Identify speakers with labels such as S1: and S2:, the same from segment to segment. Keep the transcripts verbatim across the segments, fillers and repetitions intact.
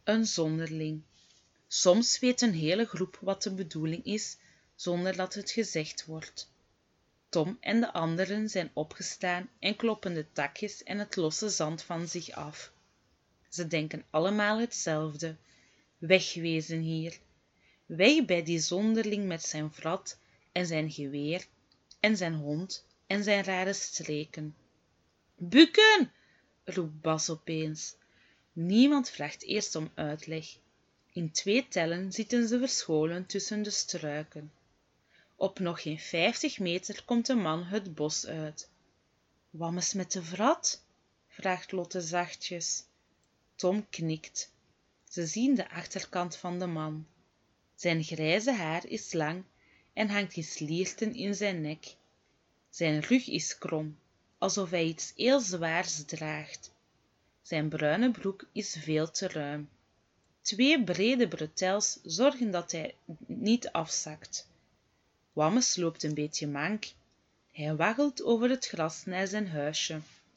S1: Een zonderling. Soms weet een hele groep wat de bedoeling is, zonder dat het gezegd wordt. Tom en de anderen zijn opgestaan en kloppen de takjes en het losse zand van zich af. Ze denken allemaal hetzelfde. Wegwezen hier. Weg bij die zonderling met zijn vrat en zijn geweer en zijn hond en zijn rare streken. Bukken! Roept Bas opeens. Niemand vraagt eerst om uitleg. In twee tellen zitten ze verscholen tussen de struiken. Op nog geen vijftig meter komt de man het bos uit. Wammes met de vrat? Vraagt Lotte zachtjes. Tom knikt. Ze zien de achterkant van de man. Zijn grijze haar is lang en hangt in slierten in zijn nek. Zijn rug is krom, alsof hij iets heel zwaars draagt. Zijn bruine broek is veel te ruim. Twee brede bretels zorgen dat hij niet afzakt. Wammes loopt een beetje mank. Hij waggelt over het gras naar zijn huisje.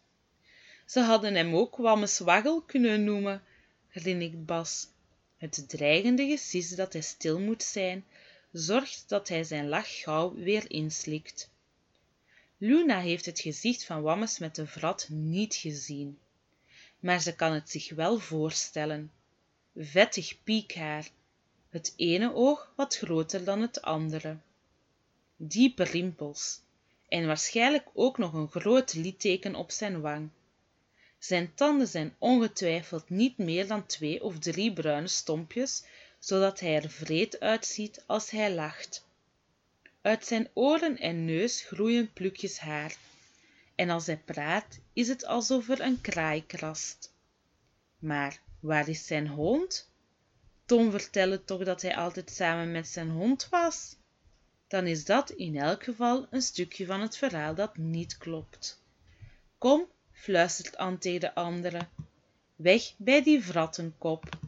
S1: Ze hadden hem ook Wammes Waggel kunnen noemen, grinnikt Bas. Het dreigende gesis dat hij stil moet zijn, zorgt dat hij zijn lach gauw weer inslikt. Luna heeft het gezicht van Wammes met de vrat niet gezien. Maar ze kan het zich wel voorstellen. Vettig piekhaar, het ene oog wat groter dan het andere. Diepe rimpels en waarschijnlijk ook nog een groot litteken op zijn wang. Zijn tanden zijn ongetwijfeld niet meer dan twee of drie bruine stompjes, zodat hij er wreed uitziet als hij lacht. Uit zijn oren en neus groeien plukjes haar, en als hij praat is het alsof er een kraai krast. Maar waar is zijn hond? Tom vertelde toch dat hij altijd samen met zijn hond was? Dan is dat in elk geval een stukje van het verhaal dat niet klopt. Kom, fluistert Ann tegen de anderen. Weg bij die vrattenkop.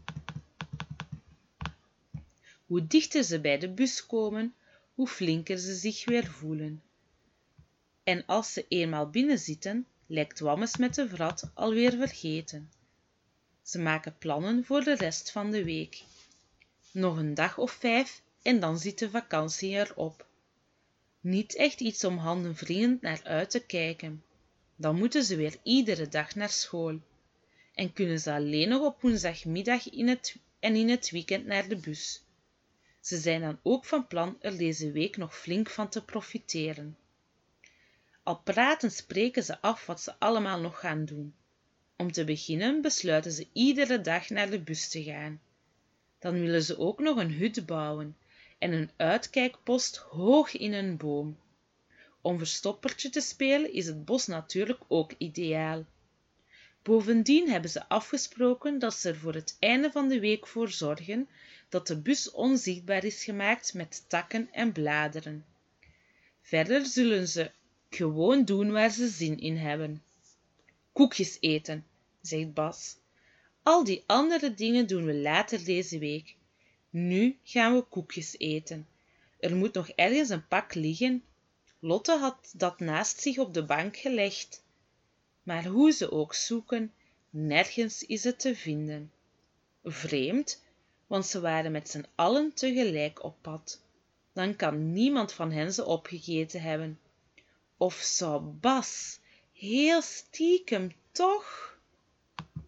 S1: Hoe dichter ze bij de bus komen, hoe flinker ze zich weer voelen. En als ze eenmaal binnen zitten, lijkt Wammes met de vrat alweer vergeten. Ze maken plannen voor de rest van de week. Nog een dag of vijf en dan zit de vakantie erop. Niet echt iets om handenwringend naar uit te kijken. Dan moeten ze weer iedere dag naar school. En kunnen ze alleen nog op woensdagmiddag in het, en in het weekend naar de bus. Ze zijn dan ook van plan er deze week nog flink van te profiteren. Al pratend spreken ze af wat ze allemaal nog gaan doen. Om te beginnen besluiten ze iedere dag naar de bus te gaan. Dan willen ze ook nog een hut bouwen en een uitkijkpost hoog in een boom. Om verstoppertje te spelen is het bos natuurlijk ook ideaal. Bovendien hebben ze afgesproken dat ze er voor het einde van de week voor zorgen dat de bus onzichtbaar is gemaakt met takken en bladeren. Verder zullen ze gewoon doen waar ze zin in hebben. Koekjes eten, zegt Bas. Al die andere dingen doen we later deze week. Nu gaan we koekjes eten. Er moet nog ergens een pak liggen. Lotte had dat naast zich op de bank gelegd. Maar hoe ze ook zoeken, nergens is het te vinden. Vreemd, want ze waren met z'n allen tegelijk op pad. Dan kan niemand van hen ze opgegeten hebben. Of zou Bas, heel stiekem toch?